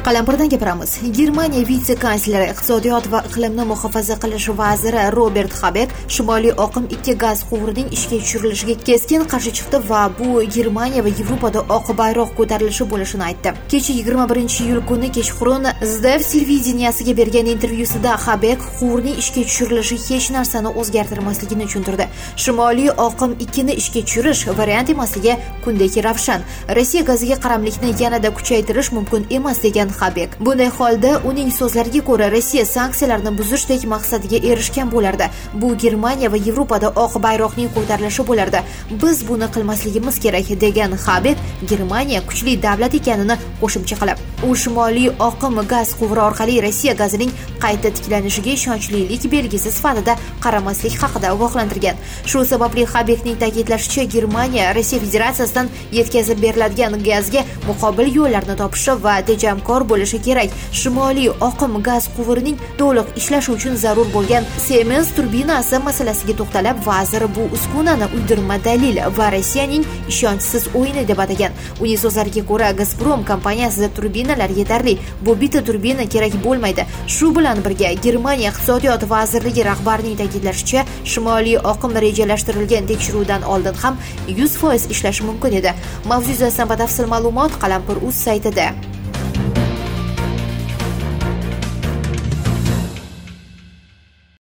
Qalampirdan gapiramiz. Germaniya vitse-kansleri, iqtisodiyot va iqlimni muhofaza qilish vaziri Robert Habeck Shimoliy oqim 2 gaz quvurining ishga tushirilishiga keskin qarshi chiqdi va bu Germaniya va Yevropada oq bayroq ko'tarilishi bo'lishini aytdi. Kecha 21-iyul kuni kechqurun ZDF televideniyasiga bergan intervyusida Habeck quvurning ishga tushirilishi hech narsani o'zgartirmasligini tushuntirdi. Shimoliy oqim 2 ni ishga tushirish variant emasligi kundek ravshan. Rossiya gaziga qaramlikni yanada kuchaytirish mumkin emas degan Habeck. Bunday holda uning so'zlariga ko'ra Rossiya sanksiyalarni buzishdek maqsadiga erishgan bo'lardi. Bu Germaniya va Yevropada oq bayroqning ko'tarilishi bo'lardi. Biz buni qilmasligimiz kerak degan Habeck Germaniya kuchli davlat ekanini qo'shimcha qilib, u Shimoliy oqim gaz quvuri orqali Rossiya gazining qayta tiklanishiga ishonchlilik belgisi sifatida qaramaslik haqida ogohlantirgan. Shu sababli Habeckning ta'kidlashicha, Germaniya Rossiya Federatsiyasidan yetkazib beriladigan gazga muqobil yo'llarni topishi va tejamkor bo'lishi kerak. Shimoliy oqim gaz quvurining to'liq ishlashi uchun zarur bo'lgan Siemens turbinasi masalasiga to'xtalib, vazir bu uskunani uydirma dalil va Rossiyaning ishonchsiz o'yini deb atagan. Uning so'zlariga ko'ra, Gazprom kompaniyasida turbinalar yetarli, bu bitta turbina kerak bo'lmaydi. Shu bilan birga Germaniya iqtisodiyot vazirligi rahbarining ta'kidlashicha, Shimoliy oqim rejalashtirilgan tekshiruvdan oldin ham 100% ishlashi mumkin edi. Mavzu yuzasidan batafsil ma'lumot Qalampir.uz saytida.